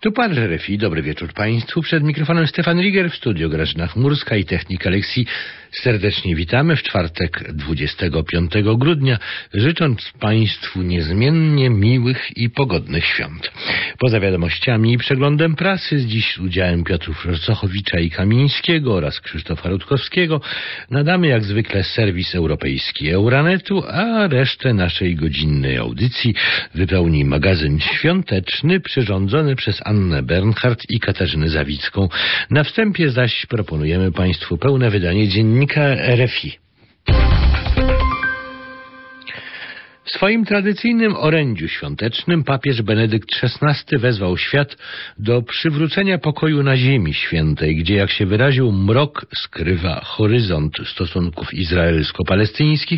Tu pan RFI, dobry wieczór państwu. Przed mikrofonem Stefan Riger, w studio Grażyna Chmurska i technik Aleksji. Serdecznie witamy w czwartek 25 grudnia, życząc państwu niezmiennie miłych i pogodnych świąt. Poza wiadomościami i przeglądem prasy, z dziś z udziałem Piotrów Rosochowicza i Kamińskiego oraz Krzysztofa Rutkowskiego, nadamy jak zwykle serwis europejski Euranetu, a resztę naszej godzinnej audycji wypełni magazyn świąteczny przyrządzony przez Annę Bernhardt i Katarzynę Zawicką. Na wstępie zaś proponujemy państwu pełne wydanie dziennika RFI. W swoim tradycyjnym orędziu świątecznym papież Benedykt XVI wezwał świat do przywrócenia pokoju na Ziemi Świętej, gdzie, jak się wyraził, mrok skrywa horyzont stosunków izraelsko-palestyńskich,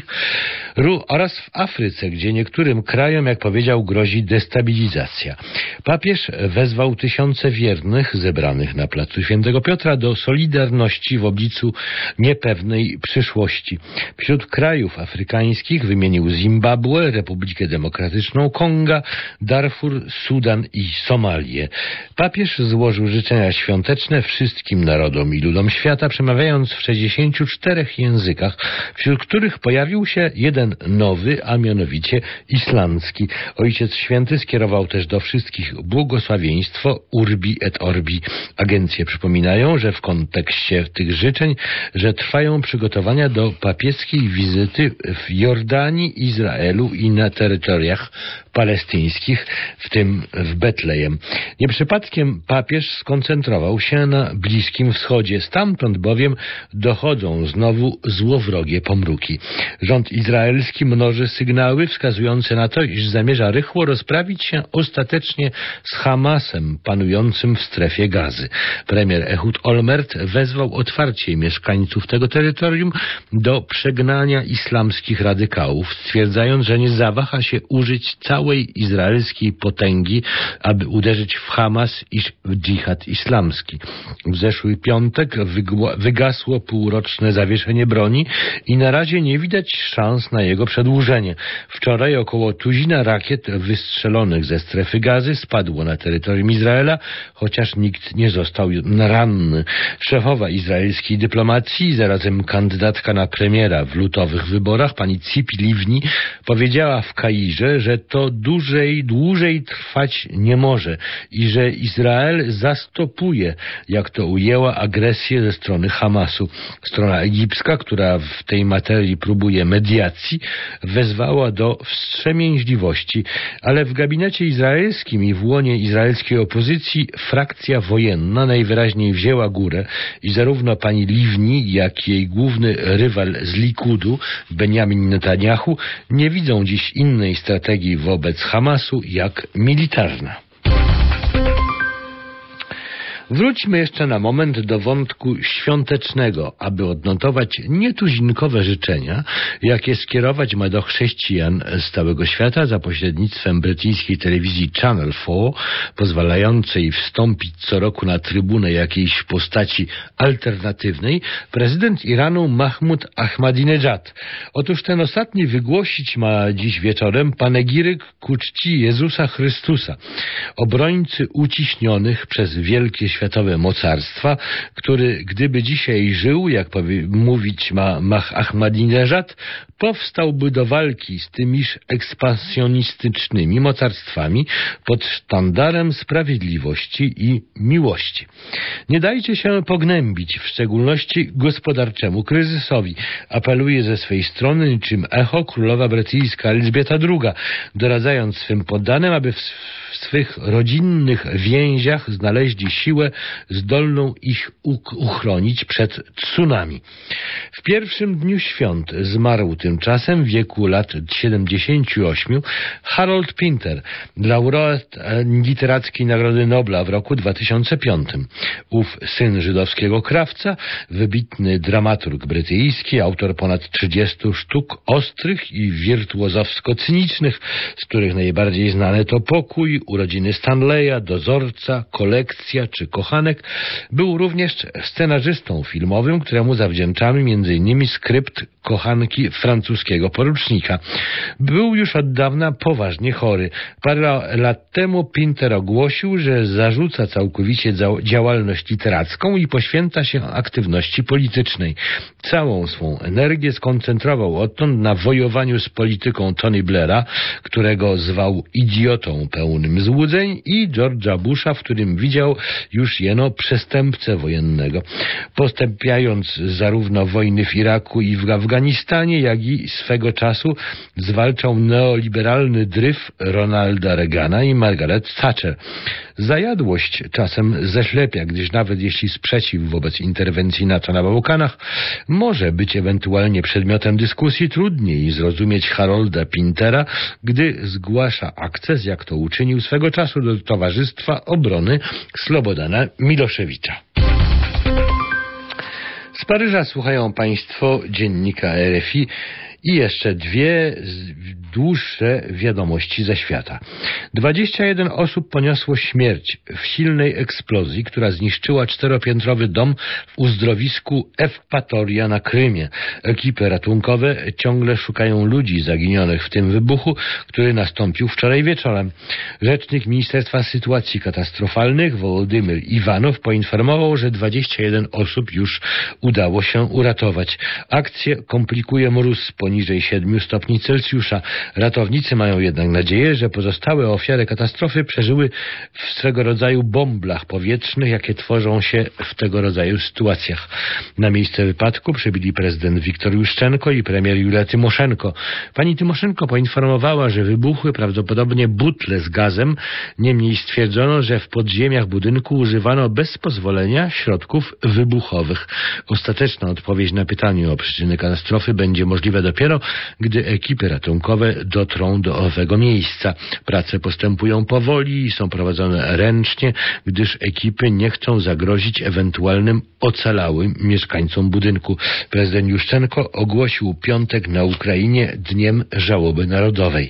oraz w Afryce, gdzie niektórym krajom, jak powiedział, grozi destabilizacja. Papież wezwał tysiące wiernych zebranych na placu Świętego Piotra do solidarności w obliczu niepewnej przyszłości. Wśród krajów afrykańskich wymienił Zimbabwe, Republikę Demokratyczną Konga, Darfur, Sudan i Somalię. Papież złożył życzenia świąteczne wszystkim narodom i ludom świata, przemawiając w 64 językach, wśród których pojawił się jeden nowy, a mianowicie islandzki. Ojciec Święty skierował też do wszystkich błogosławieństwo Urbi et Orbi. Agencje przypominają, że w kontekście tych życzeń, że trwają przygotowania do papieskiej wizyty w Jordanii, Izraelu i na terytoriach palestyńskich, w tym w Betlejem. Nie przypadkiem papież skoncentrował się na Bliskim Wschodzie, stamtąd bowiem dochodzą znowu złowrogie pomruki. Rząd izraelski mnoży sygnały wskazujące na to, iż zamierza rychło rozprawić się ostatecznie z Hamasem panującym w strefie Gazy. Premier Ehud Olmert wezwał otwarcie mieszkańców tego terytorium do przegnania islamskich radykałów, stwierdzając, że nie zawaha się użyć całej izraelskiej potęgi, aby uderzyć w Hamas i w dżihad islamski. W zeszły piątek wygasło półroczne zawieszenie broni i na razie nie widać szans na jego przedłużenie. Wczoraj około tuzina rakiet wystrzelonych ze strefy Gazy spadło na terytorium Izraela, chociaż nikt nie został ranny. Szefowa izraelskiej dyplomacji, zarazem kandydatka na premiera w lutowych wyborach, pani Tzipi Livni, powiedziała w Kairze, że to dłużej trwać nie może i że Izrael zastopuje, jak to ujęła, agresję ze strony Hamasu. Strona egipska, która w tej materii próbuje mediacji, wezwała do wstrzemięźliwości, ale w gabinecie izraelskim i w łonie izraelskiej opozycji frakcja wojenna najwyraźniej wzięła górę i zarówno pani Livni, jak i jej główny rywal z Likudu, Benjamin Netanyahu, nie widzą dziś innej strategii wobec Hamasu jak militarna. Wróćmy jeszcze na moment do wątku świątecznego, aby odnotować nietuzinkowe życzenia, jakie skierować ma do chrześcijan z całego świata za pośrednictwem brytyjskiej telewizji Channel 4, pozwalającej wstąpić co roku na trybunę jakiejś postaci alternatywnej, prezydent Iranu Mahmud Ahmadinejad. Otóż ten ostatni wygłosić ma dziś wieczorem panegiryk ku czci Jezusa Chrystusa, obrońcy uciśnionych przez wielkie światowe mocarstwa, który gdyby dzisiaj żył, jak mówić ma Ahmadinejad, powstałby do walki z tymiż ekspansjonistycznymi mocarstwami pod sztandarem sprawiedliwości i miłości. Nie dajcie się pognębić, w szczególności gospodarczemu kryzysowi, apeluje ze swej strony niczym echo królowa brytyjska Elżbieta II, doradzając swym poddanym, aby w swych rodzinnych więziach znaleźli siłę zdolną ich uchronić przed tsunami. W pierwszym dniu świąt zmarł tymczasem w wieku lat 78 Harold Pinter, laureat Literackiej Nagrody Nobla w roku 2005. Ów syn żydowskiego krawca, wybitny dramaturg brytyjski, autor ponad 30 sztuk ostrych i wirtuozowsko-cynicznych, z których najbardziej znane to Pokój, Urodziny Stanleya, Dozorca, Kolekcja czy kochanek, był również scenarzystą filmowym, któremu zawdzięczamy m.in. skrypt kochanki francuskiego porucznika. Był już od dawna poważnie chory. Parę lat temu Pinter ogłosił, że zarzuca całkowicie działalność literacką i poświęca się aktywności politycznej. Całą swą energię skoncentrował odtąd na wojowaniu z polityką Tony Blaira, którego zwał idiotą pełnym złudzeń, i George'a Busha, w którym widział już jeno przestępcę wojennego. Postępując zarówno wojny w Iraku i w Afganistanie, jak i swego czasu zwalczał neoliberalny dryf Ronalda Reagana i Margaret Thatcher. Zajadłość czasem zaślepia, gdyż nawet jeśli sprzeciw wobec interwencji NATO na Bałkanach może być ewentualnie przedmiotem dyskusji, trudniej zrozumieć Harolda Pintera, gdy zgłasza akces, jak to uczynił swego czasu, do Towarzystwa Obrony Slobodana Miloszewicza. Z Paryża słuchają Państwo dziennika RFI i jeszcze dwie dłuższe wiadomości ze świata. 21 osób poniosło śmierć w silnej eksplozji, która zniszczyła 4-piętrowy dom w uzdrowisku Ewpatoria na Krymie. Ekipy ratunkowe ciągle szukają ludzi zaginionych w tym wybuchu, który nastąpił wczoraj wieczorem. Rzecznik Ministerstwa Sytuacji Katastrofalnych Wołodymyr Iwanow poinformował, że 21 osób już udało się uratować. Akcję komplikuje mróz poniżej 7 stopni Celsjusza. Ratownicy mają jednak nadzieję, że pozostałe ofiary katastrofy przeżyły w swego rodzaju bąblach powietrznych, jakie tworzą się w tego rodzaju sytuacjach. Na miejsce wypadku przybyli prezydent Wiktor Juszczenko i premier Julia Tymoszenko. Pani Tymoszenko poinformowała, że wybuchły prawdopodobnie butle z gazem, niemniej stwierdzono, że w podziemiach budynku używano bez pozwolenia środków wybuchowych. Ostateczna odpowiedź na pytanie o przyczyny katastrofy będzie możliwa dopiero, gdy ekipy ratunkowe dotrą do owego miejsca. Prace postępują powoli i są prowadzone ręcznie, gdyż ekipy nie chcą zagrozić ewentualnym ocalałym mieszkańcom budynku. Prezydent Juszczenko ogłosił piątek na Ukrainie Dniem Żałoby Narodowej.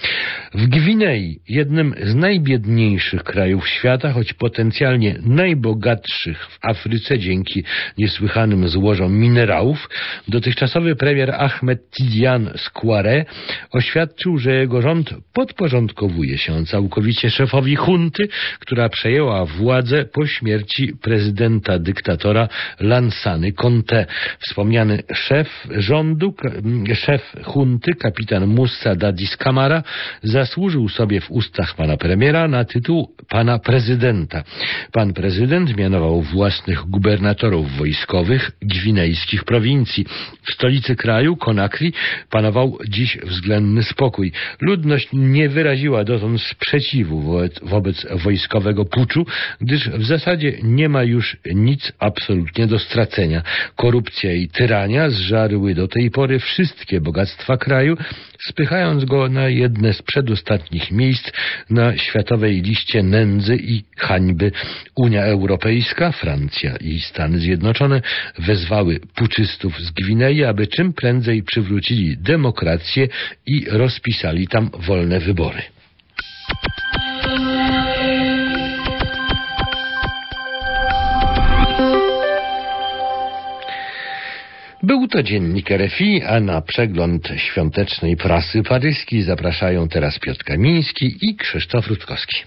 W Gwinei, jednym z najbiedniejszych krajów świata, choć potencjalnie najbogatszych w Afryce dzięki niesłychanym złożom minerałów, dotychczasowy premier Ahmed Tidiane Square oświadczył, że jego rząd podporządkowuje się całkowicie szefowi junty, która przejęła władzę po śmierci prezydenta dyktatora Lansany Conté. Wspomniany szef rządu, szef junty, kapitan Moussa Dadis Camara, zasłużył sobie w ustach pana premiera na tytuł pana prezydenta. Pan prezydent mianował własnych gubernatorów wojskowych gwinejskich prowincji. W stolicy kraju, Konakry, panował dziś względny spokój. Ludność nie wyraziła dotąd sprzeciwu wobec wojskowego puczu, gdyż w zasadzie nie ma już nic absolutnie do stracenia. Korupcja i tyrania zżarły do tej pory wszystkie bogactwa kraju, spychając go na jedne z przedostatnich miejsc na światowej liście nędzy i hańby. Unia Europejska, Francja i Stany Zjednoczone wezwały puczystów z Gwinei, aby czym prędzej przywrócili demokrację i rozpisali tam wolne wybory. Był to dziennik RFI, a na przegląd świątecznej prasy paryskiej zapraszają teraz Piotr Kamiński i Krzysztof Rutkowski.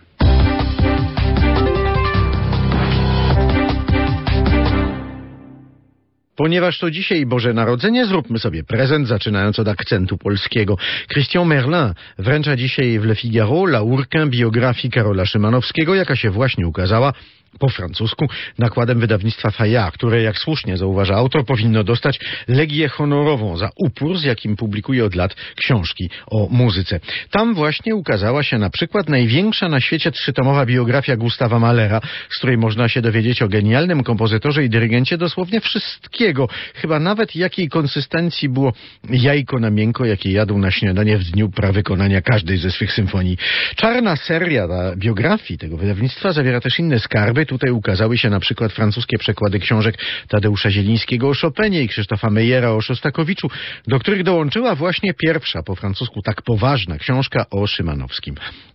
Ponieważ to dzisiaj Boże Narodzenie, zróbmy sobie prezent, zaczynając od akcentu polskiego. Christian Merlin wręcza dzisiaj w Le Figaro laurkę biografii Karola Szymanowskiego, jaka się właśnie ukazała po francusku nakładem wydawnictwa Fayard, które, jak słusznie zauważa autor, powinno dostać legię honorową za upór, z jakim publikuje od lat książki o muzyce. Tam właśnie ukazała się na przykład największa na świecie 3-tomowa biografia Gustawa Mahlera, z której można się dowiedzieć o genialnym kompozytorze i dyrygencie dosłownie wszystkiego. Chyba nawet jakiej konsystencji było jajko na miękko, jakie jadł na śniadanie w dniu prawykonania każdej ze swych symfonii. Czarna seria biografii tego wydawnictwa zawiera też inne skarby. Tutaj ukazały się na przykład francuskie przekłady książek Tadeusza Zielińskiego o Chopinie i Krzysztofa Meyera o Szostakowiczu, do których dołączyła właśnie pierwsza po francusku tak poważna książka o Szymanowskim.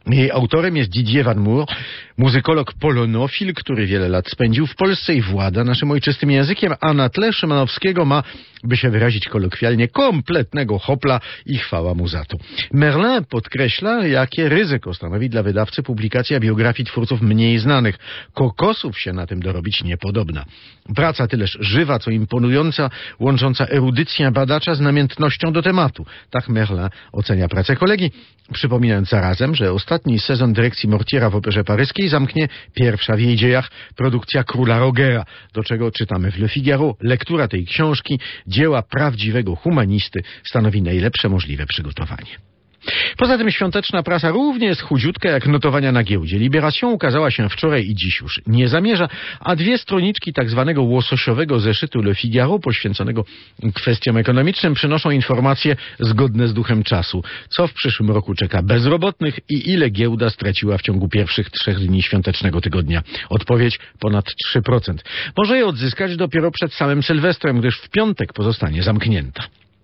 Jej autorem jest Didier Van Moor, muzykolog polonofil, który wiele lat spędził w Polsce i włada naszym ojczystym językiem, a na tle Szymanowskiego ma, by się wyrazić kolokwialnie, kompletnego hopla i chwała mu za to. Merlin podkreśla, jakie ryzyko stanowi dla wydawcy publikacja biografii twórców mniej znanych. Kokosów się na tym dorobić niepodobna. Praca tyleż żywa, co imponująca, łącząca erudycję badacza z namiętnością do tematu. Tak Merlin ocenia pracę kolegi, przypominając zarazem, że ostatni sezon dyrekcji Mortiera w Operze Paryskiej zamknie pierwsza w jej dziejach produkcja Króla Rogera, do czego czytamy w Le Figaro. Lektura tej książki, dzieła prawdziwego humanisty, stanowi najlepsze możliwe przygotowanie. Poza tym świąteczna prasa równie jest chudziutka jak notowania na giełdzie. Libération ukazała się wczoraj i dziś już nie zamierza, a 2 stroniczki tak zwanego łososiowego zeszytu Le Figaro poświęconego kwestiom ekonomicznym przynoszą informacje zgodne z duchem czasu. Co w przyszłym roku czeka bezrobotnych i ile giełda straciła w ciągu pierwszych 3 dni świątecznego tygodnia? Odpowiedź: ponad 3%. Może je odzyskać dopiero przed samym Sylwestrem, gdyż w piątek pozostanie zamknięta.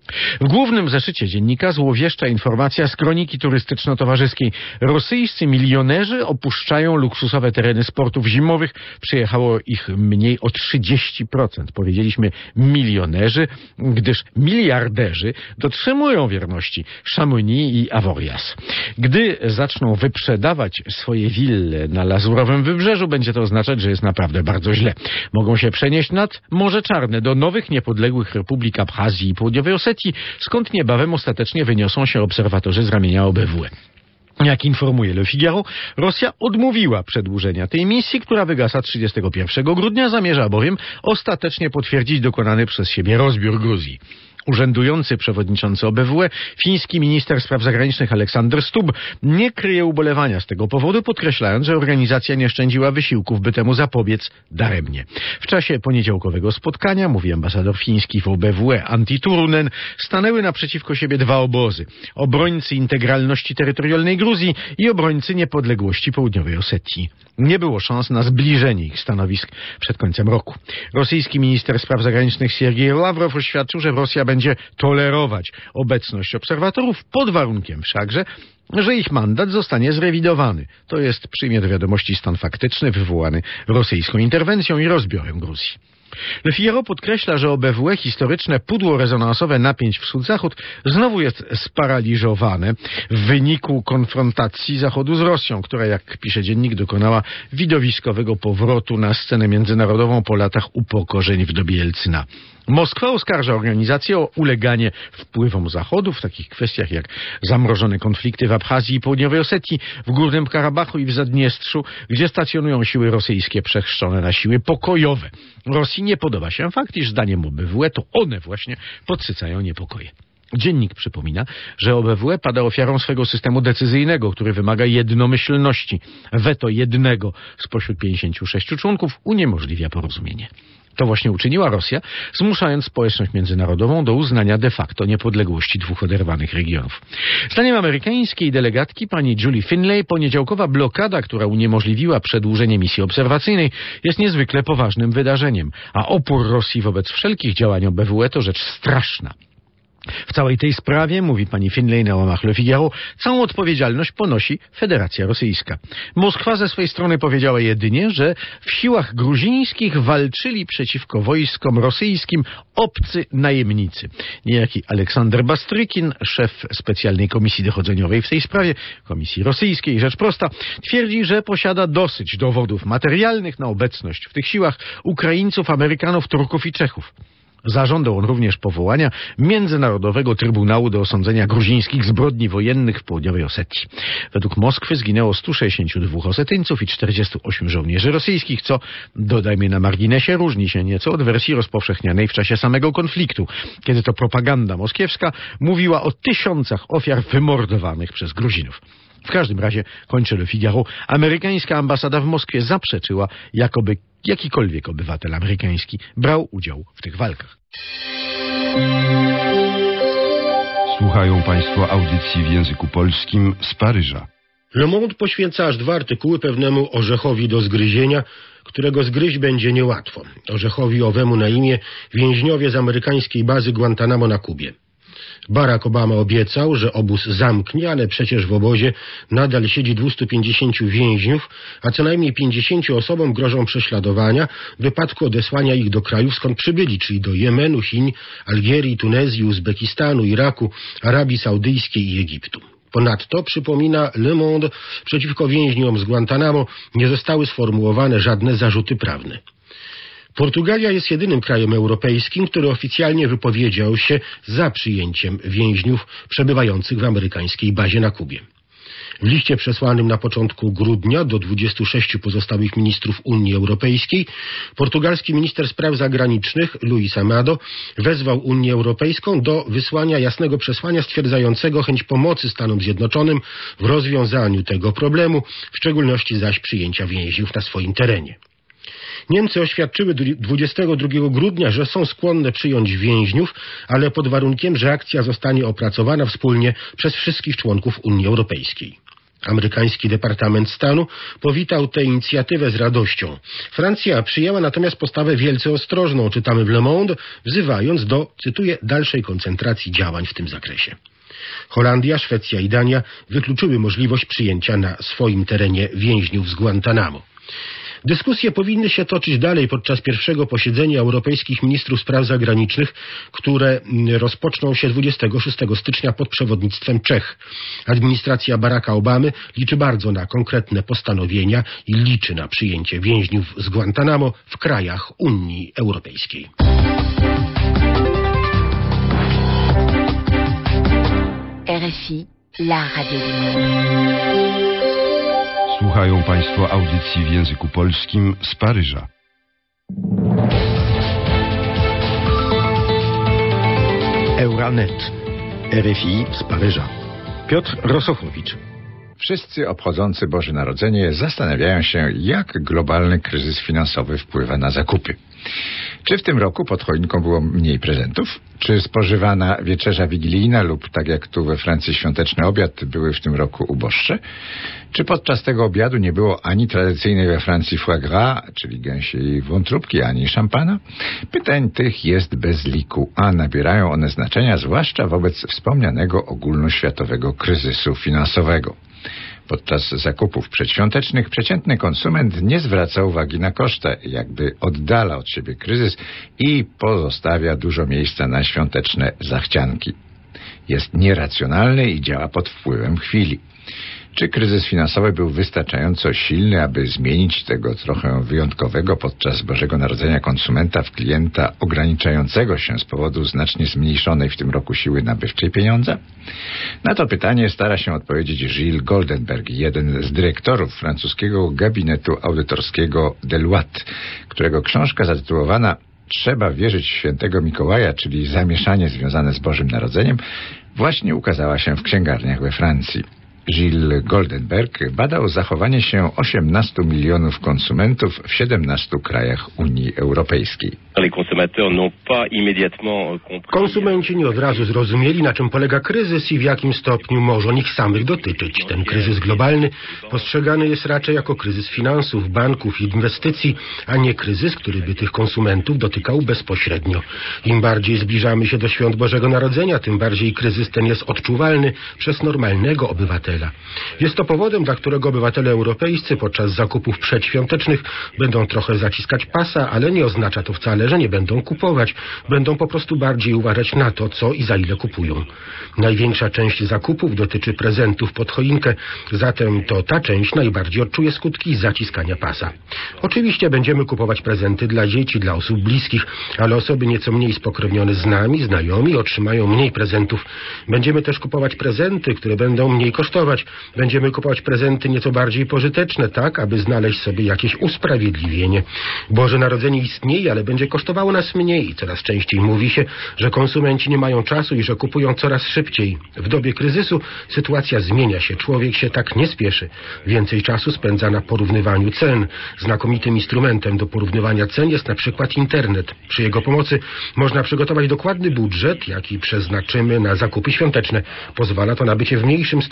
W głównym zeszycie dziennika złowieszcza informacja z kroniki turystyczno-towarzyskiej. Rosyjscy milionerzy opuszczają luksusowe tereny sportów zimowych. Przyjechało ich mniej o 30%. Powiedzieliśmy milionerzy, gdyż miliarderzy dotrzymują wierności Chamonix i Avoriaz. Gdy zaczną wyprzedawać swoje wille na Lazurowym Wybrzeżu, będzie to oznaczać, że jest naprawdę bardzo źle. Mogą się przenieść nad Morze Czarne do nowych, niepodległych republik Abchazji i Południowej Osetii, skąd niebawem ostatecznie wyniosą się obserwatorzy z ramienia OBWE. Jak informuje Le Figaro, Rosja odmówiła przedłużenia tej misji, która wygasa 31 grudnia, zamierza bowiem ostatecznie potwierdzić dokonany przez siebie rozbiór Gruzji. Urzędujący przewodniczący OBWE, fiński minister spraw zagranicznych Aleksander Stubb, nie kryje ubolewania z tego powodu, podkreślając, że organizacja nie szczędziła wysiłków, by temu zapobiec daremnie. W czasie poniedziałkowego spotkania, mówi ambasador fiński w OBWE Antti Turunen, stanęły naprzeciwko siebie 2 obozy. Obrońcy integralności terytorialnej Gruzji i obrońcy niepodległości Południowej Osetii. Nie było szans na zbliżenie ich stanowisk przed końcem roku. Rosyjski minister spraw zagranicznych Siergiej Ławrow oświadczył, że Rosja będzie tolerować obecność obserwatorów pod warunkiem wszakże, że ich mandat zostanie zrewidowany. To jest, przyjmie do wiadomości stan faktyczny wywołany rosyjską interwencją i rozbiorem Gruzji. Le Figaro podkreśla, że OBWE, historyczne pudło rezonansowe napięć wschód-zachód, znowu jest sparaliżowane w wyniku konfrontacji Zachodu z Rosją, która, jak pisze dziennik, dokonała widowiskowego powrotu na scenę międzynarodową po latach upokorzeń w dobie Jelcyna. Moskwa oskarża organizację o uleganie wpływom Zachodu w takich kwestiach jak zamrożone konflikty w Abchazji i Południowej Osetii, w Górnym Karabachu i w Zadniestrzu, gdzie stacjonują siły rosyjskie przechrzczone na siły pokojowe. Rosji nie podoba się fakt, iż zdaniem OBWE to one właśnie podsycają niepokoje. Dziennik przypomina, że OBWE pada ofiarą swego systemu decyzyjnego, który wymaga jednomyślności. Weto jednego spośród 56 członków uniemożliwia porozumienie. To właśnie uczyniła Rosja, zmuszając społeczność międzynarodową do uznania de facto niepodległości 2 oderwanych regionów. Zdaniem amerykańskiej delegatki pani Julie Finlay, poniedziałkowa blokada, która uniemożliwiła przedłużenie misji obserwacyjnej, jest niezwykle poważnym wydarzeniem, a opór Rosji wobec wszelkich działań OBWE to rzecz straszna. W całej tej sprawie, mówi pani Finlay na łamach Le Figaro, całą odpowiedzialność ponosi Federacja Rosyjska. Moskwa ze swojej strony powiedziała jedynie, że w siłach gruzińskich walczyli przeciwko wojskom rosyjskim obcy najemnicy. Niejaki Aleksander Bastrykin, szef specjalnej komisji dochodzeniowej w tej sprawie, komisji rosyjskiej, rzecz prosta, twierdzi, że posiada dosyć dowodów materialnych na obecność w tych siłach Ukraińców, Amerykanów, Turków i Czechów. Zażądał on również powołania Międzynarodowego Trybunału do osądzenia gruzińskich zbrodni wojennych w Południowej Osetii. Według Moskwy zginęło 162 Osetyńców i 48 żołnierzy rosyjskich, co, dodajmy na marginesie, różni się nieco od wersji rozpowszechnianej w czasie samego konfliktu, kiedy to propaganda moskiewska mówiła o 1000 ofiar wymordowanych przez Gruzinów. W każdym razie, kończy Le Figaro, amerykańska ambasada w Moskwie zaprzeczyła, jakoby jakikolwiek obywatel amerykański brał udział w tych walkach. Słuchają Państwo audycji w języku polskim z Paryża. Le Monde poświęca aż 2 artykuły pewnemu orzechowi do zgryzienia, którego zgryźć będzie niełatwo. Orzechowi owemu na imię więźniowie z amerykańskiej bazy Guantanamo na Kubie. Barack Obama obiecał, że obóz zamknie, ale przecież w obozie nadal siedzi 250 więźniów, a co najmniej 50 osobom grożą prześladowania w wypadku odesłania ich do krajów, skąd przybyli, czyli do Jemenu, Chin, Algierii, Tunezji, Uzbekistanu, Iraku, Arabii Saudyjskiej i Egiptu. Ponadto, przypomina Le Monde, przeciwko więźniom z Guantanamo nie zostały sformułowane żadne zarzuty prawne. Portugalia jest jedynym krajem europejskim, który oficjalnie wypowiedział się za przyjęciem więźniów przebywających w amerykańskiej bazie na Kubie. W liście przesłanym na początku grudnia do 26 pozostałych ministrów Unii Europejskiej portugalski minister spraw zagranicznych Luís Amado wezwał Unię Europejską do wysłania jasnego przesłania stwierdzającego chęć pomocy Stanom Zjednoczonym w rozwiązaniu tego problemu, w szczególności zaś przyjęcia więźniów na swoim terenie. Niemcy oświadczyły 22 grudnia, że są skłonne przyjąć więźniów, ale pod warunkiem, że akcja zostanie opracowana wspólnie przez wszystkich członków Unii Europejskiej. Amerykański Departament Stanu powitał tę inicjatywę z radością. Francja przyjęła natomiast postawę wielce ostrożną, czytamy w Le Monde, wzywając do, cytuję, dalszej koncentracji działań w tym zakresie. Holandia, Szwecja i Dania wykluczyły możliwość przyjęcia na swoim terenie więźniów z Guantanamo. Dyskusje powinny się toczyć dalej podczas pierwszego posiedzenia europejskich ministrów spraw zagranicznych, które rozpoczną się 26 stycznia pod przewodnictwem Czech. Administracja Baracka Obamy liczy bardzo na konkretne postanowienia i liczy na przyjęcie więźniów z Guantanamo w krajach Unii Europejskiej. RFI, la radio du monde. Słuchają Państwo audycji w języku polskim z Paryża. Euranet. RFI z Paryża. Piotr Rosochowicz. Wszyscy obchodzący Boże Narodzenie zastanawiają się, jak globalny kryzys finansowy wpływa na zakupy. Czy w tym roku pod choinką było mniej prezentów? Czy spożywana wieczerza wigilijna lub, tak jak tu we Francji, świąteczny obiad były w tym roku uboższe? Czy podczas tego obiadu nie było ani tradycyjnej we Francji foie gras, czyli gęsiej wątróbki, ani szampana? Pytań tych jest bez liku, a nabierają one znaczenia zwłaszcza wobec wspomnianego ogólnoświatowego kryzysu finansowego. Podczas zakupów przedświątecznych przeciętny konsument nie zwraca uwagi na koszty, jakby oddala od siebie kryzys i pozostawia dużo miejsca na świąteczne zachcianki. Jest nieracjonalny i działa pod wpływem chwili. Czy kryzys finansowy był wystarczająco silny, aby zmienić tego trochę wyjątkowego podczas Bożego Narodzenia konsumenta w klienta ograniczającego się z powodu znacznie zmniejszonej w tym roku siły nabywczej pieniądza? Na to pytanie stara się odpowiedzieć Gilles Goldenberg, jeden z dyrektorów francuskiego gabinetu audytorskiego Deloitte, którego książka zatytułowana „Trzeba wierzyć w świętego Mikołaja”, czyli zamieszanie związane z Bożym Narodzeniem, właśnie ukazała się w księgarniach we Francji. Gilles Goldenberg badał zachowanie się 18 milionów konsumentów w 17 krajach Unii Europejskiej. Konsumenci nie od razu zrozumieli, na czym polega kryzys i w jakim stopniu może on ich samych dotyczyć. Ten kryzys globalny postrzegany jest raczej jako kryzys finansów, banków i inwestycji, a nie kryzys, który by tych konsumentów dotykał bezpośrednio. Im bardziej zbliżamy się do świąt Bożego Narodzenia, tym bardziej kryzys ten jest odczuwalny przez normalnego obywatela. Jest to powodem, dla którego obywatele europejscy podczas zakupów przedświątecznych będą trochę zaciskać pasa, ale nie oznacza to wcale, że nie będą kupować. Będą po prostu bardziej uważać na to, co i za ile kupują. Największa część zakupów dotyczy prezentów pod choinkę, zatem to ta część najbardziej odczuje skutki zaciskania pasa. Oczywiście będziemy kupować prezenty dla dzieci, dla osób bliskich, ale osoby nieco mniej spokrewnione z nami, znajomi, otrzymają mniej prezentów. Będziemy też kupować prezenty, które będą mniej kosztować. Będziemy kupować prezenty nieco bardziej pożyteczne, tak, aby znaleźć sobie jakieś usprawiedliwienie. Boże Narodzenie istnieje, ale będzie kosztowało nas mniej. Coraz częściej mówi się, że konsumenci nie mają czasu i że kupują coraz szybciej. W dobie kryzysu sytuacja zmienia się. Człowiek się tak nie spieszy. Więcej czasu spędza na porównywaniu cen. Znakomitym instrumentem do porównywania cen jest na przykład internet. Przy jego pomocy można przygotować dokładny budżet, jaki przeznaczymy na zakupy świąteczne. Pozwala to na bycie w mniejszym stopniu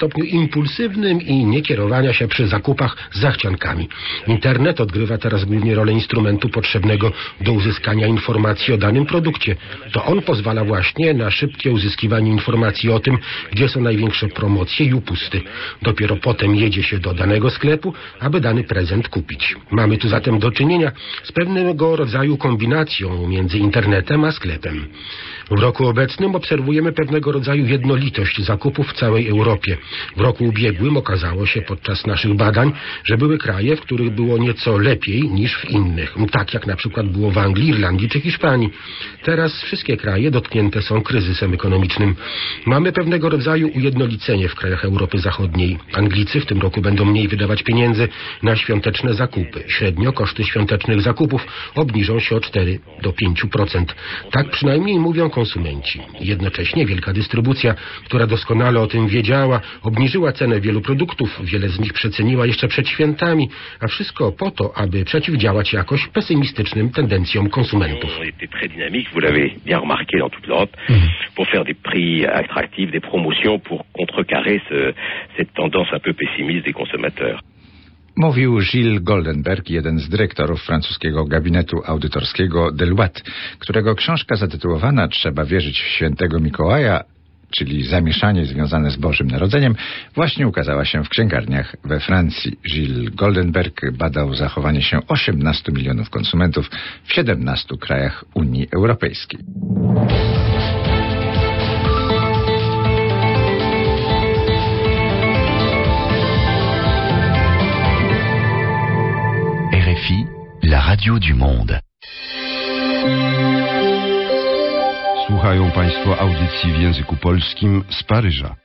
impulsywnym i nie kierowania się przy zakupach zachciankami. Internet odgrywa teraz głównie rolę instrumentu potrzebnego do uzyskania informacji o danym produkcie. To on pozwala właśnie na szybkie uzyskiwanie informacji o tym, gdzie są największe promocje i upusty. Dopiero potem jedzie się do danego sklepu, aby dany prezent kupić. Mamy tu zatem do czynienia z pewnego rodzaju kombinacją między internetem a sklepem. W roku obecnym obserwujemy pewnego rodzaju jednolitość zakupów w całej Europie. W roku ubiegłym okazało się podczas naszych badań, że były kraje, w których było nieco lepiej niż w innych. Tak jak na przykład było w Anglii, Irlandii czy Hiszpanii. Teraz wszystkie kraje dotknięte są kryzysem ekonomicznym. Mamy pewnego rodzaju ujednolicenie w krajach Europy Zachodniej. Anglicy w tym roku będą mniej wydawać pieniędzy na świąteczne zakupy. Średnio koszty świątecznych zakupów obniżą się o 4 do 5%. Tak przynajmniej mówią konsumenci. Jednocześnie wielka dystrybucja, która doskonale o tym wiedziała, obniżyła cenę wielu produktów, wiele z nich przeceniła jeszcze przed świętami, a wszystko po to, aby przeciwdziałać jakoś pesymistycznym tendencjom konsumentów. Vous l'avez bien remarqué dans toute l'Europe, pour faire des prix attractifs, des promotions, pour contrecarrer cette tendance un peu pessimiste des consommateurs. Mówił Gilles Goldenberg, jeden z dyrektorów francuskiego gabinetu audytorskiego Deloitte, którego książka zatytułowana Trzeba wierzyć w świętego Mikołaja, czyli zamieszanie związane z Bożym Narodzeniem, właśnie ukazała się w księgarniach we Francji. Gilles Goldenberg badał zachowanie się 18 milionów konsumentów w 17 krajach Unii Europejskiej. RFI, la radio du monde. Słuchają Państwo audycji w języku polskim z Paryża.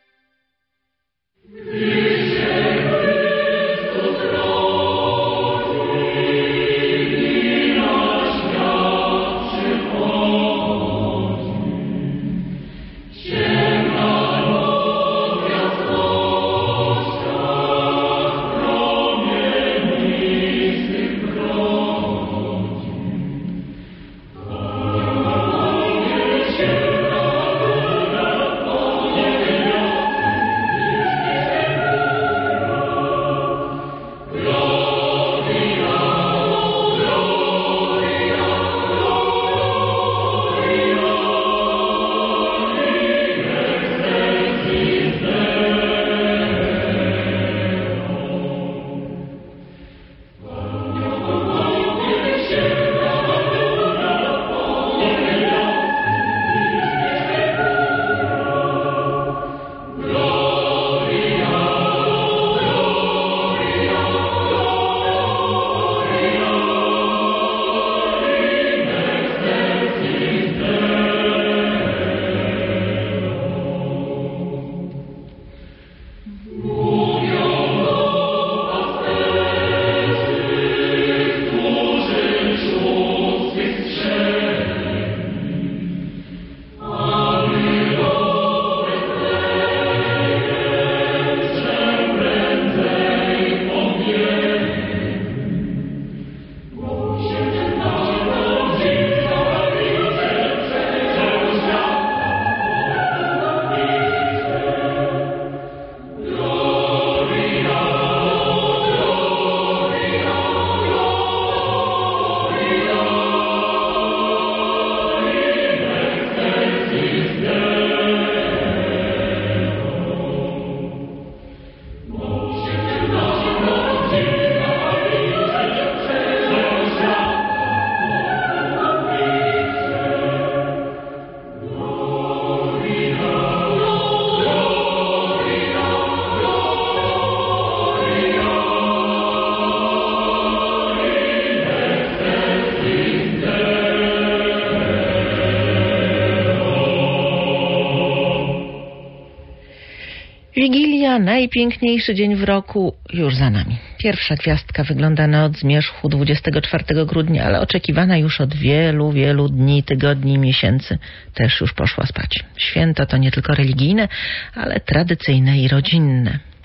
Wigilia, najpiękniejszy dzień w roku, już za nami. Pierwsza gwiazdka wygląda na odzmierzchu 24 grudnia, ale oczekiwana już od wielu, wielu dni, tygodni i miesięcy też już poszła spać. Święto to nie tylko religijne, ale tradycyjne i rodzinne.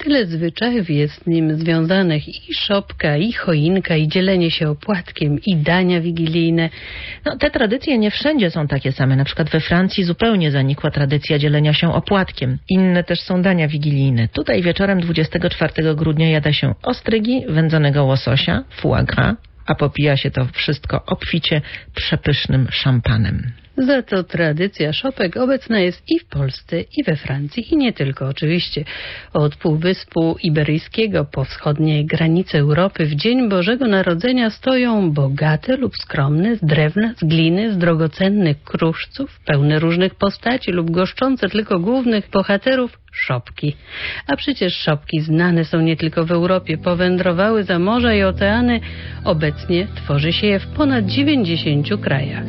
Tyle zwyczajów jest z nim związanych, i szopka, i choinka, i dzielenie się opłatkiem, i dania wigilijne. No, te tradycje nie wszędzie są takie same. Na przykład we Francji zupełnie zanikła tradycja dzielenia się opłatkiem. Inne też są dania wigilijne. Tutaj wieczorem 24 grudnia jada się ostrygi, wędzonego łososia, foie gras, a popija się to wszystko obficie przepysznym szampanem. Za to tradycja szopek obecna jest i w Polsce, i we Francji, i nie tylko oczywiście. Od Półwyspu Iberyjskiego po wschodnie granice Europy w Dzień Bożego Narodzenia stoją bogate lub skromne, z drewna, z gliny, z drogocennych kruszców, pełne różnych postaci lub goszczące tylko głównych bohaterów szopki. A przecież szopki znane są nie tylko w Europie, powędrowały za morza i oceany. Obecnie tworzy się je w ponad 90 krajach.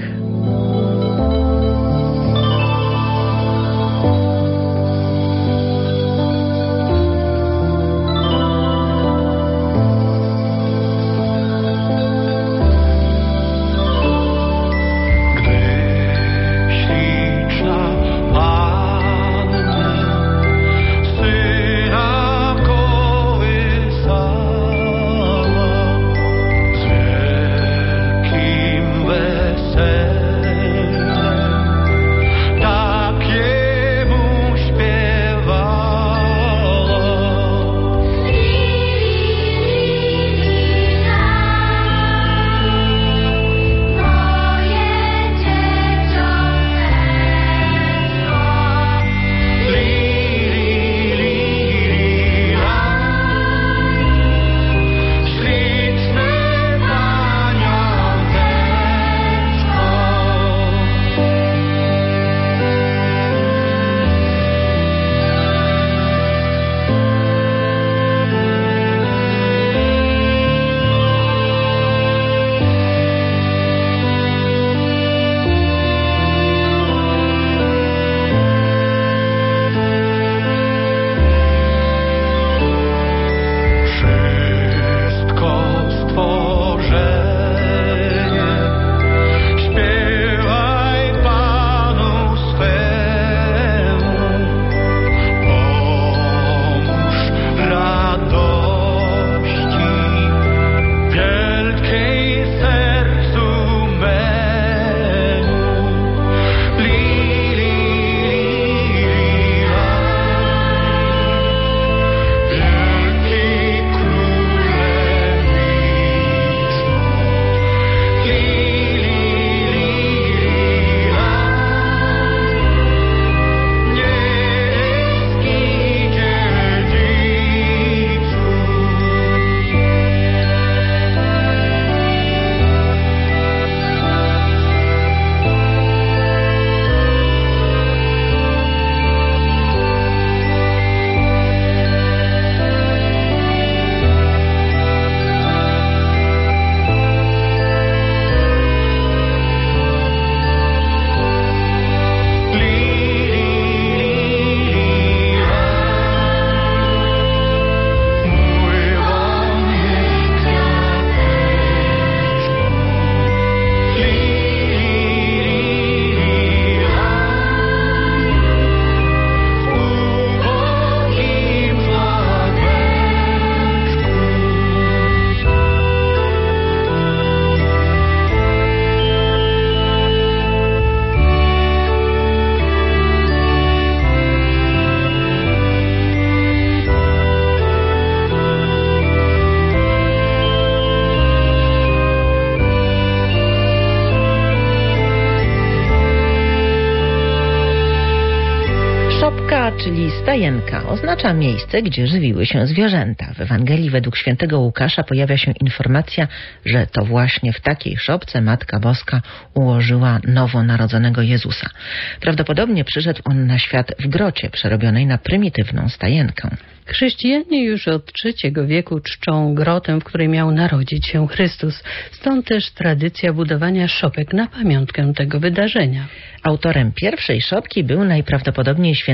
czyli stajenka, oznacza miejsce, gdzie żywiły się zwierzęta. W Ewangelii według świętego Łukasza pojawia się informacja, że to właśnie w takiej szopce Matka Boska ułożyła nowonarodzonego Jezusa. Prawdopodobnie przyszedł on na świat w grocie, przerobionej na prymitywną stajenkę. Chrześcijanie już od III wieku czczą grotę, w której miał narodzić się Chrystus. Stąd też tradycja budowania szopek na pamiątkę tego wydarzenia. Autorem pierwszej szopki był najprawdopodobniej święty Franciszek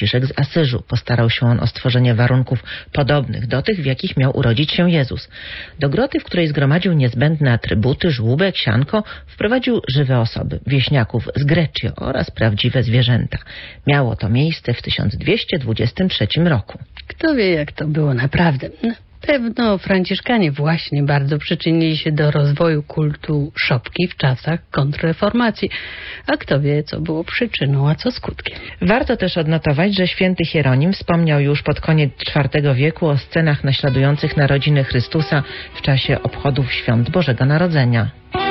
Franciszek z Asyżu. Postarał się on o stworzenie warunków podobnych do tych, w jakich miał urodzić się Jezus. Do groty, w której zgromadził niezbędne atrybuty, żłóbek, sianko, wprowadził żywe osoby, wieśniaków z Greccio oraz prawdziwe zwierzęta. Miało to miejsce w 1223 roku. Kto wie, jak to było naprawdę. Pewno franciszkanie właśnie bardzo przyczynili się do rozwoju kultu szopki w czasach kontrreformacji. A kto wie, co było przyczyną, a co skutkiem. Warto też odnotować, że święty Hieronim wspomniał już pod koniec IV wieku o scenach naśladujących narodziny Chrystusa w czasie obchodów świąt Bożego Narodzenia.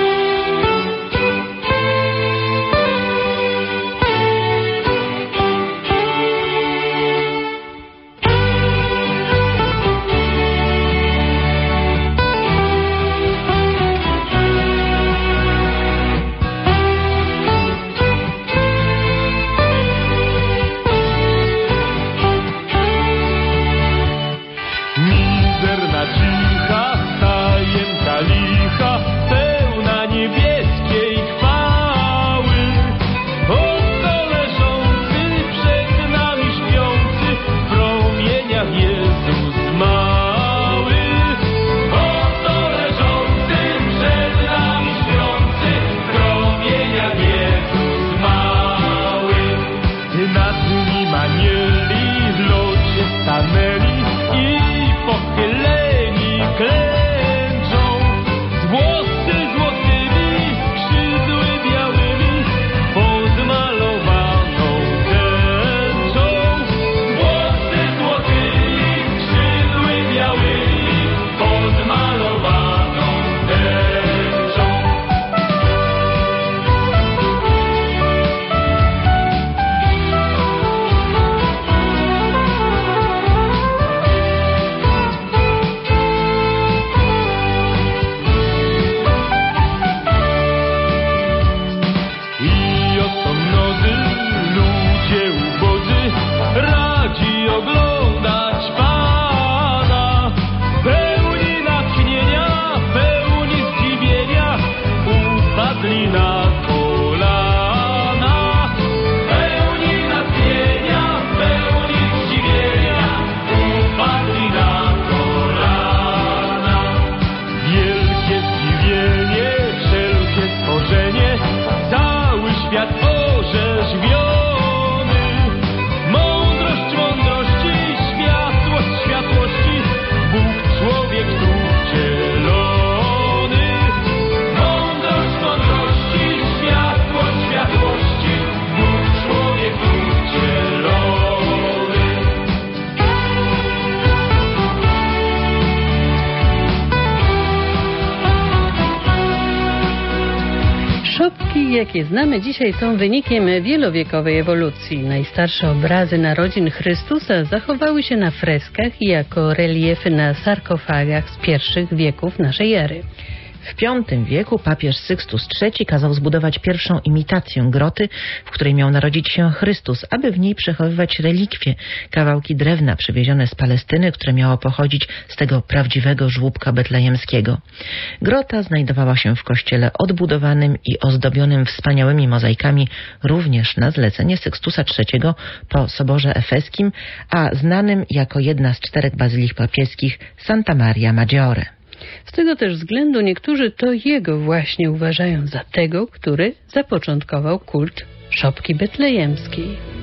Szopki, jakie znamy dzisiaj, są wynikiem wielowiekowej ewolucji. Najstarsze obrazy narodzin Chrystusa zachowały się na freskach i jako reliefy na sarkofagach z pierwszych wieków naszej ery. W V wieku papież Sykstus III kazał zbudować pierwszą imitację groty, w której miał narodzić się Chrystus, aby w niej przechowywać relikwie, kawałki drewna przywiezione z Palestyny, które miało pochodzić z tego prawdziwego żłóbka betlejemskiego. Grota znajdowała się w kościele odbudowanym i ozdobionym wspaniałymi mozaikami również na zlecenie Sykstusa III po Soborze Efeskim, a znanym jako jedna z 4 bazylik papieskich Santa Maria Maggiore. Z tego też względu niektórzy to jego właśnie uważają za tego, który zapoczątkował kult szopki betlejemskiej.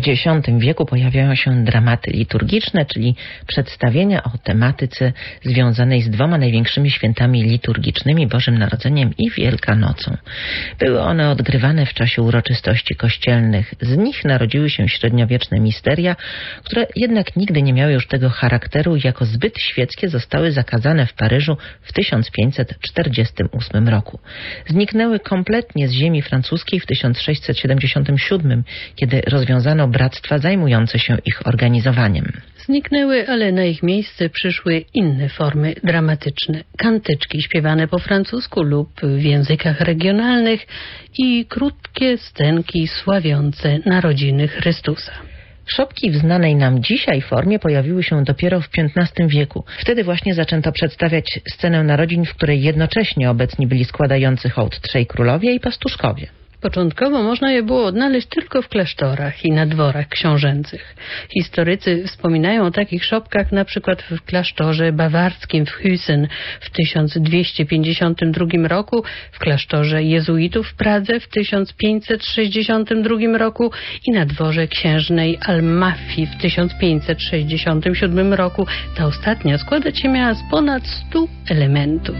X wieku pojawiają się dramaty liturgiczne, czyli przedstawienia o tematyce związanej z dwoma największymi świętami liturgicznymi, Bożym Narodzeniem i Wielkanocą. Były one odgrywane w czasie uroczystości kościelnych. Z nich narodziły się średniowieczne misteria, które jednak nigdy nie miały już tego charakteru i jako zbyt świeckie zostały zakazane w Paryżu w 1548 roku. Zniknęły kompletnie z ziemi francuskiej w 1677, kiedy rozwiązano bractwa zajmujące się ich organizowaniem. Zniknęły, ale na ich miejsce przyszły inne formy dramatyczne. Kantyczki śpiewane po francusku lub w językach regionalnych i krótkie scenki sławiące narodziny Chrystusa. Szopki w znanej nam dzisiaj formie pojawiły się dopiero w XV wieku. Wtedy właśnie zaczęto przedstawiać scenę narodzin, w której jednocześnie obecni byli składający hołd trzej królowie i pastuszkowie. Początkowo można je było odnaleźć tylko w klasztorach i na dworach książęcych. Historycy wspominają o takich szopkach na przykład w klasztorze bawarskim w Hüsen w 1252 roku, w klasztorze jezuitów w Pradze w 1562 roku i na dworze księżnej Almafi w 1567 roku. Ta ostatnia składać się miała z ponad 100 elementów.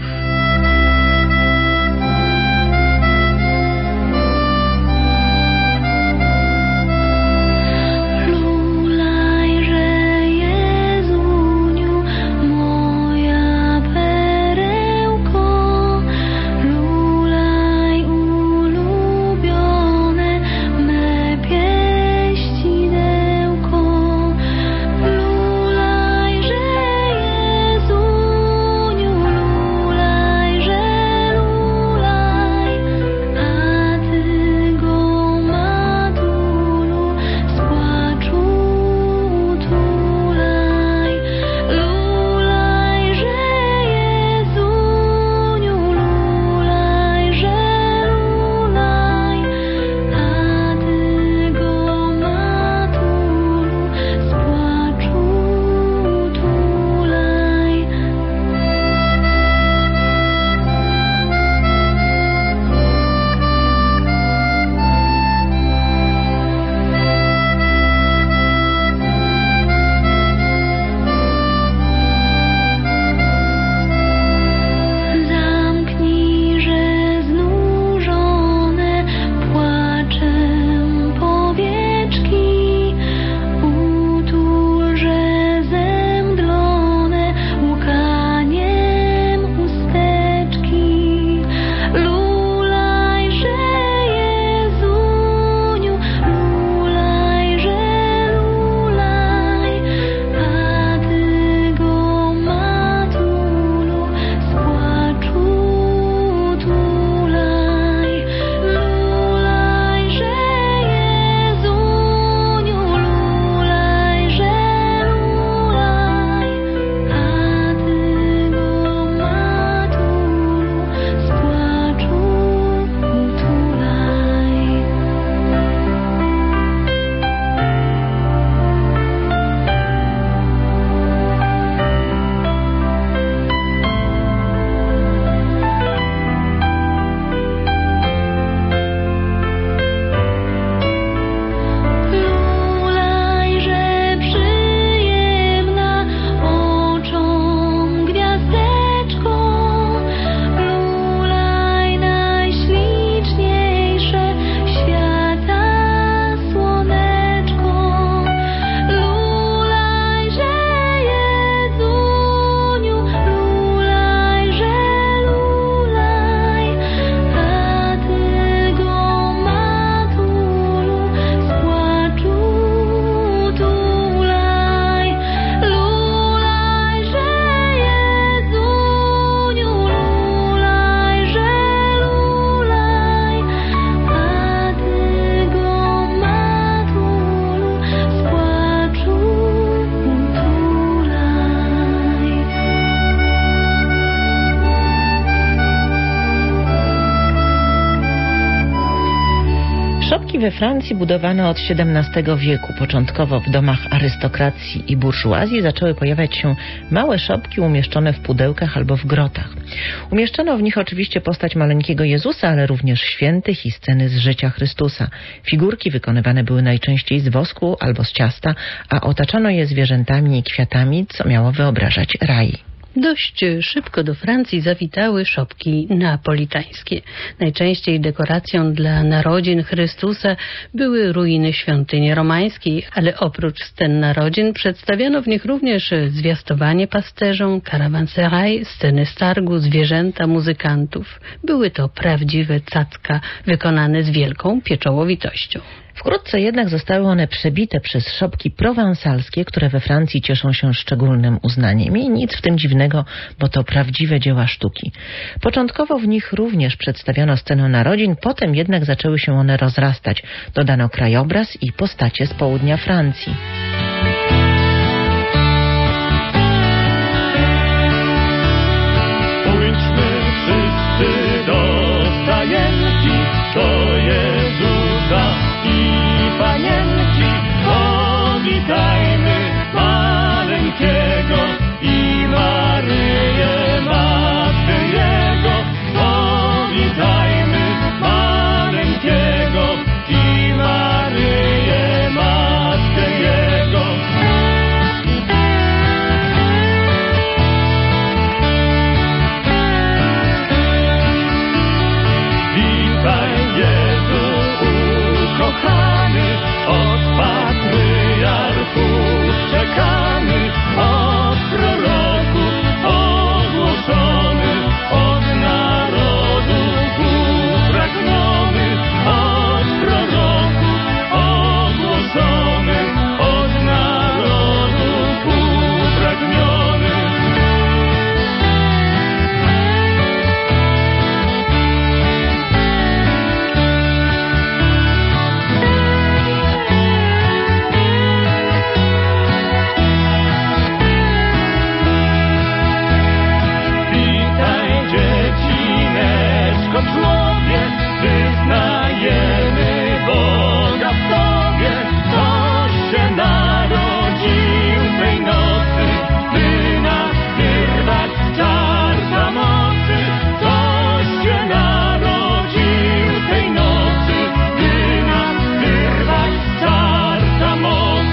we Francji budowano od XVII wieku. Początkowo w domach arystokracji i burżuazji zaczęły pojawiać się małe szopki umieszczone w pudełkach albo w grotach. Umieszczono w nich oczywiście postać maleńkiego Jezusa, ale również świętych i sceny z życia Chrystusa. Figurki wykonywane były najczęściej z wosku albo z ciasta, a otaczano je zwierzętami i kwiatami, co miało wyobrażać raj. Dość szybko do Francji zawitały szopki neapolitańskie. Najczęściej dekoracją dla narodzin Chrystusa były ruiny świątyni romańskiej, ale oprócz scen narodzin przedstawiano w nich również zwiastowanie pasterzom, karawanseraj, sceny z targu, zwierzęta, muzykantów. Były to prawdziwe cacka wykonane z wielką pieczołowitością. Wkrótce jednak zostały one przebite przez szopki prowansalskie, które we Francji cieszą się szczególnym uznaniem. I nic w tym dziwnego, bo to prawdziwe dzieła sztuki. Początkowo w nich również przedstawiono scenę narodzin, potem jednak zaczęły się one rozrastać. Dodano krajobraz i postacie z południa Francji. Pójdźmy wszyscy do stajenki, do Jezusa i Panienki, powitajmy maleńkiego i Maryję, Matkę Jego. Powitajmy maleńkiego i Maryję, Matkę Jego. Witaj Jezu ukochany, od patriarchów czekany, od proroków ogłoszony, od narodów upragniony, od proroków ogłoszony, od narodów upragniony. Witaj dziecineczko człowiek, wyznajemy Boga w Tobie, ktoś się narodził tej nocy, by nas wyrwać z czarta mocy. Ktoś się narodził tej nocy, by nas wyrwać z czarta mocy.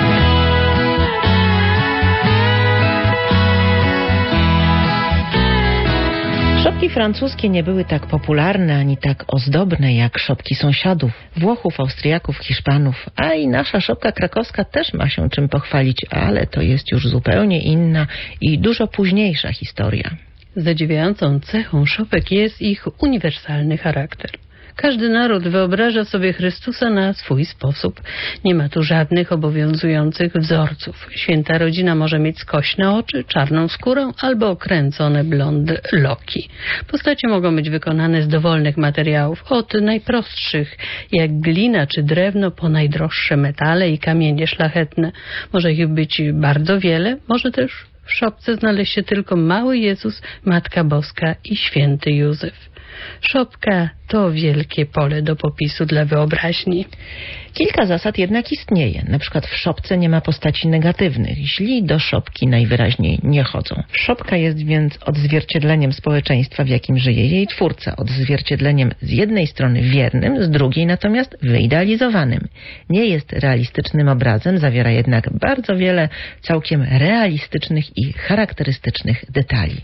Szopki francuskie nie były tak popularne ani tak ozdobne jak szopki sąsiadów, Włochów, Austriaków, Hiszpanów, a i nasza szopka krakowska też ma się czym pochwalić, ale to jest już zupełnie inna i dużo późniejsza historia. Zadziwiającą cechą szopek jest ich uniwersalny charakter. Każdy naród wyobraża sobie Chrystusa na swój sposób. Nie ma tu żadnych obowiązujących wzorców. Święta rodzina może mieć skośne oczy, czarną skórę albo okręcone blond loki. Postacie mogą być wykonane z dowolnych materiałów, od najprostszych jak glina czy drewno po najdroższe metale i kamienie szlachetne. Może ich być bardzo wiele, może też w szopce znaleźć się tylko mały Jezus, Matka Boska i święty Józef. Szopka to wielkie pole do popisu dla wyobraźni. Kilka zasad jednak istnieje. Na przykład w szopce nie ma postaci negatywnych. Źli do szopki najwyraźniej nie chodzą. Szopka jest więc odzwierciedleniem społeczeństwa, w jakim żyje jej twórca. Odzwierciedleniem z jednej strony wiernym, z drugiej natomiast wyidealizowanym. Nie jest realistycznym obrazem, zawiera jednak bardzo wiele całkiem realistycznych i charakterystycznych detali.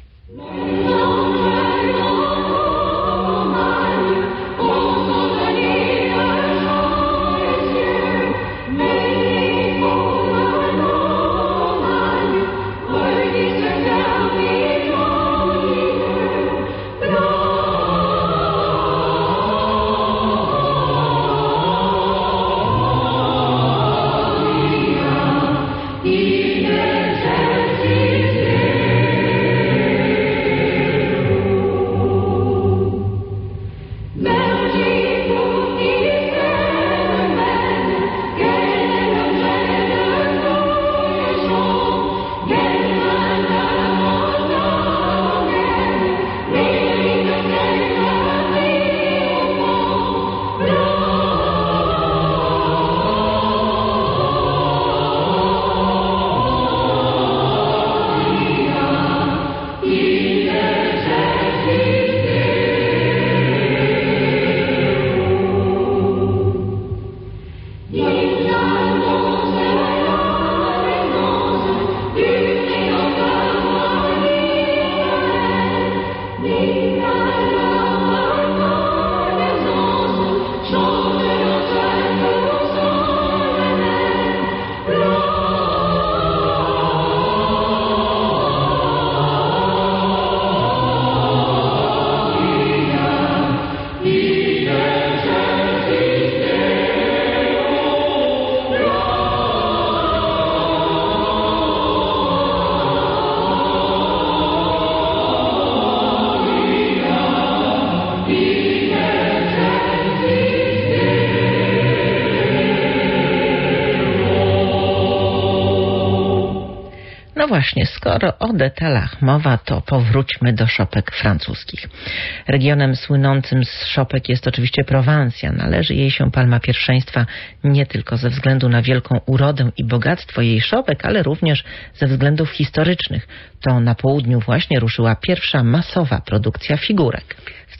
No właśnie, skoro o detalach mowa, to powróćmy do szopek francuskich. Regionem słynącym z szopek jest oczywiście Prowansja. Należy jej się palma pierwszeństwa nie tylko ze względu na wielką urodę i bogactwo jej szopek, ale również ze względów historycznych. To na południu właśnie ruszyła pierwsza masowa produkcja figurek. W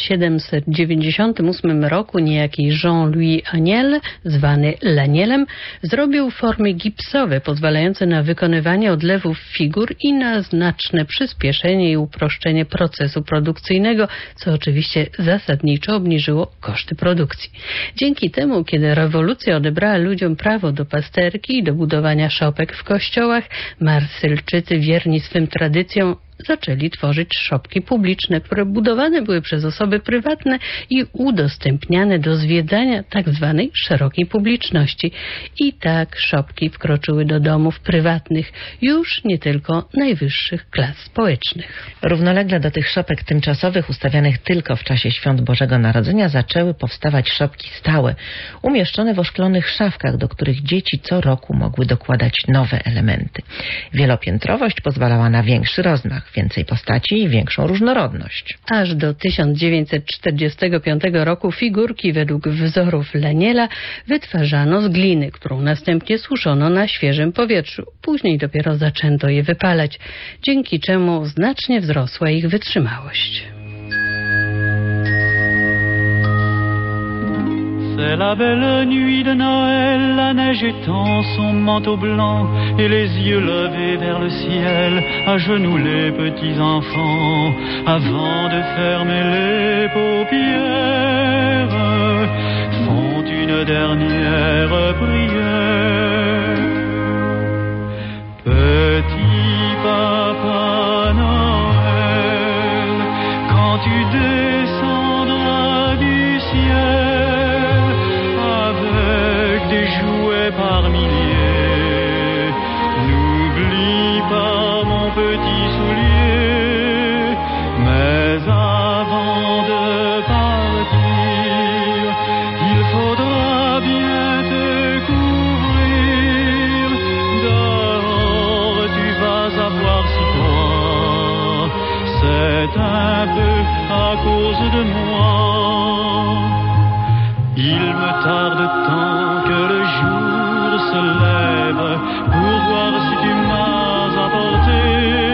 1798 roku niejaki Jean-Louis Agnel, zwany Lanielem, zrobił formy gipsowe pozwalające na wykonywanie odlewów figur i na znaczne przyspieszenie i uproszczenie procesu produkcyjnego, co oczywiście zasadniczo obniżyło koszty produkcji. Dzięki temu, kiedy rewolucja odebrała ludziom prawo do pasterki i do budowania szopek w kościołach, Marsylczycy wierni swym tradycjom zaczęli tworzyć szopki publiczne, które budowane były przez osoby prywatne i udostępniane do zwiedzania tak zwanej szerokiej publiczności. I tak szopki wkroczyły do domów prywatnych, już nie tylko najwyższych klas społecznych. Równolegle do tych szopek tymczasowych, ustawianych tylko w czasie świąt Bożego Narodzenia, zaczęły powstawać szopki stałe, umieszczone w oszklonych szafkach, do których dzieci co roku mogły dokładać nowe elementy. Wielopiętrowość pozwalała na większy rozmach, więcej postaci i większą różnorodność. Aż do 1945 roku figurki według wzorów Laniela wytwarzano z gliny, którą następnie suszono na świeżym powietrzu. Później dopiero zaczęto je wypalać, dzięki czemu znacznie wzrosła ich wytrzymałość. C'est la belle nuit de Noël, la neige étend son manteau blanc et les yeux levés vers le ciel, à genoux les petits enfants, avant de fermer les paupières, font une dernière prière. Petit Papa Noël, quand tu descendras du ciel, des jouets par milliers, n'oublie pas mon petit soulier, mais avant de partir, il faudra bien te couvrir, dehors tu vas avoir si froid, c'est un peu à cause de moi. Il me tarde tant que le jour se lève pour voir si tu m'as apporté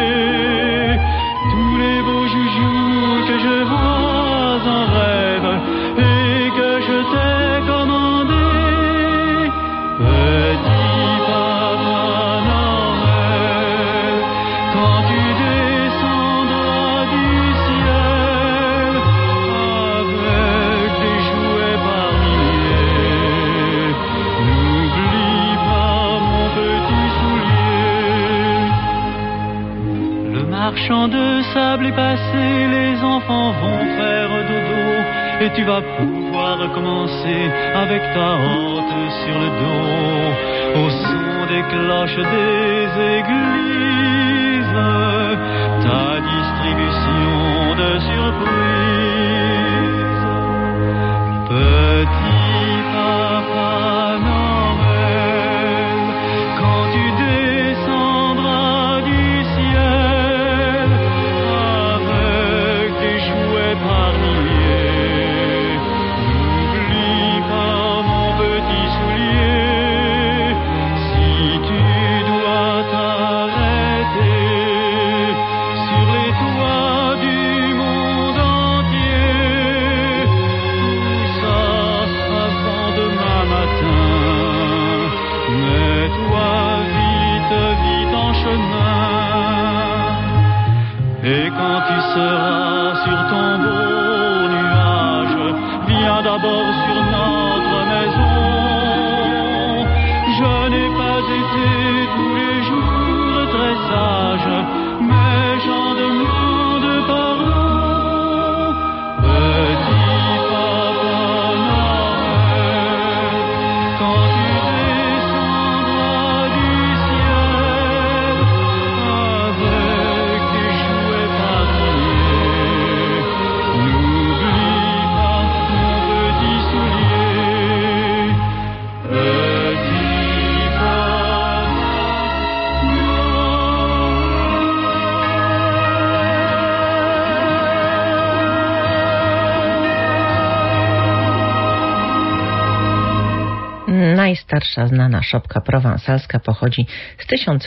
tous les beaux joujoux que je vois en rêve et que je t'ai commandé. Petit Papa Noël, quand tu descendras du ciel avec des jouets par milliers, n'oublie pas mon petit soulier. Le marchand de sable est passé, les enfants vont faire dodo et tu vas pouvoir commencer avec ta hotte sur le dos, au son des cloches des églises, ta distribution de surprises. Petit Papa Noël, quand tu descendras du ciel avec des jouets par milliers, n'oublie pas mon petit soulier. Si tu dois t'arrêter sur les toits du monde entier, tout ça avant demain matin, mets-toi vite, vite en chemin. Et quand tu seras sur ton beau nuage, viens d'abord sur notre maison. Je n'ai pas été tous les jours très sage, mais j'en demande pardon. Petit Papa Noël, quand tu descendras du ciel avec des jouets par milliers, n'oublie pas mon petit soulier. Petit Papa Najstarsza znana szopka prowansalska pochodzi z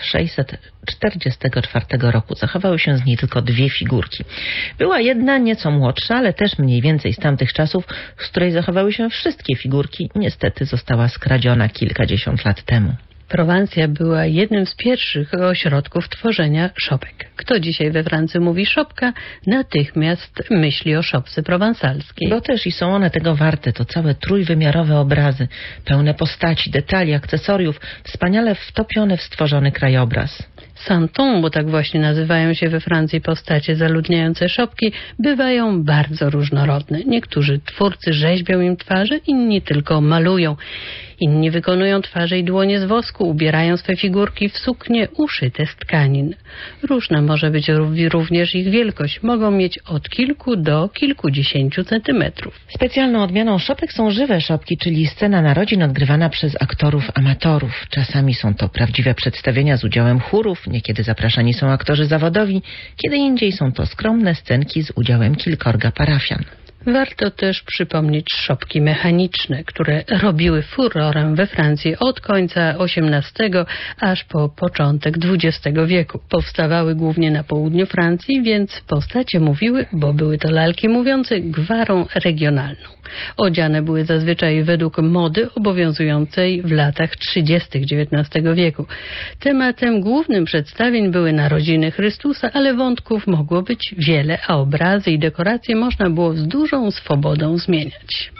1644 roku. Zachowały się z niej tylko 2 figurki. Była jedna nieco młodsza, ale też mniej więcej z tamtych czasów, z której zachowały się wszystkie figurki. Niestety została skradziona kilkadziesiąt lat temu. Prowancja była jednym z pierwszych ośrodków tworzenia szopek. Kto dzisiaj we Francji mówi szopka, natychmiast myśli o szopce prowansalskiej. Bo też i są one tego warte. To całe trójwymiarowe obrazy, pełne postaci, detali, akcesoriów, wspaniale wtopione w stworzony krajobraz. Santon, bo tak właśnie nazywają się we Francji postacie zaludniające szopki, bywają bardzo różnorodne. Niektórzy twórcy rzeźbią im twarze, inni tylko malują. Inni wykonują twarze i dłonie z wosku, ubierają swe figurki w suknie uszyte z tkanin. Różna może być również ich wielkość. Mogą mieć od kilku do kilkudziesięciu centymetrów. Specjalną odmianą szopek są żywe szopki, czyli scena narodzin odgrywana przez aktorów amatorów. Czasami są to prawdziwe przedstawienia z udziałem chórów, niekiedy zapraszani są aktorzy zawodowi, kiedy indziej są to skromne scenki z udziałem kilkorga parafian. Warto też przypomnieć szopki mechaniczne, które robiły furorem we Francji od końca XVIII aż po początek XX wieku. Powstawały głównie na południu Francji, więc postacie mówiły, bo były to lalki mówiące, gwarą regionalną. Odziane były zazwyczaj według mody obowiązującej w latach 30. XIX wieku. Tematem głównym przedstawień były narodziny Chrystusa, ale wątków mogło być wiele, a obrazy i dekoracje można było z dużą swobodą zmieniać.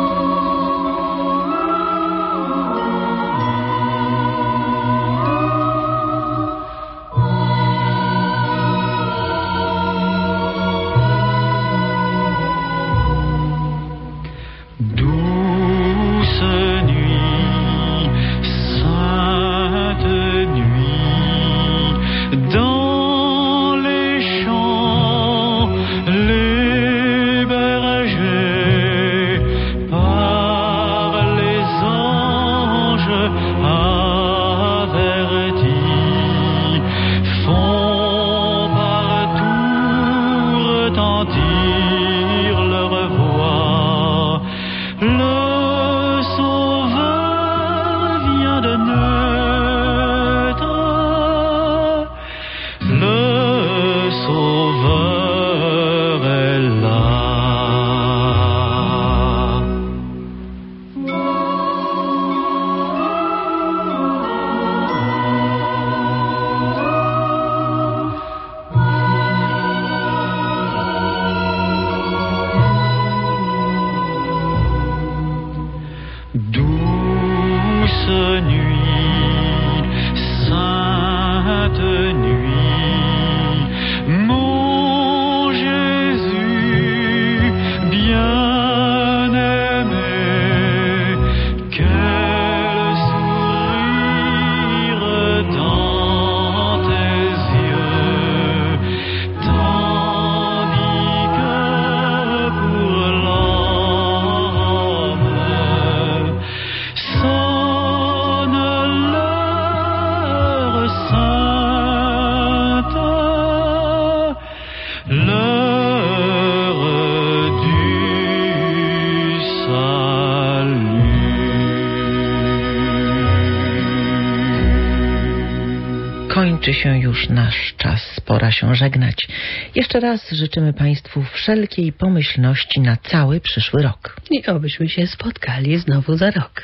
Kończy się już nasz czas, pora się żegnać. Jeszcze raz życzymy Państwu wszelkiej pomyślności na cały przyszły rok. I obyśmy się spotkali znowu za rok.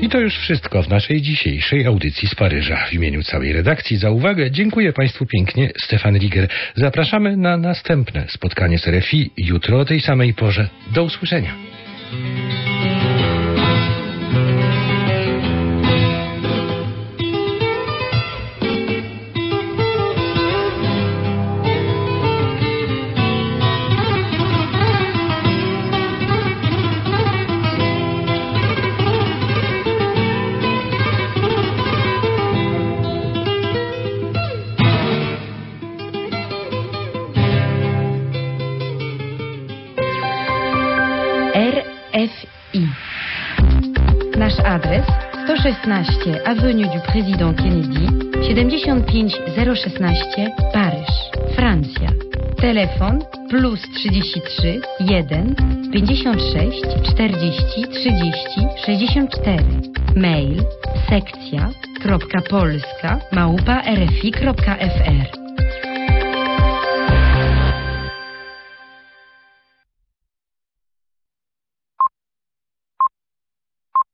I to już wszystko w naszej dzisiejszej audycji z Paryża. W imieniu całej redakcji za uwagę dziękuję Państwu pięknie. Stefan Riger. Zapraszamy na następne spotkanie z RFI jutro o tej samej porze. Do usłyszenia. RFI. Nasz adres 116 Avenue du Président Kennedy, 75016 Paryż, Francja. Telefon +33 1 56 40 30 64. Mail sekcja.polska@rfi.fr.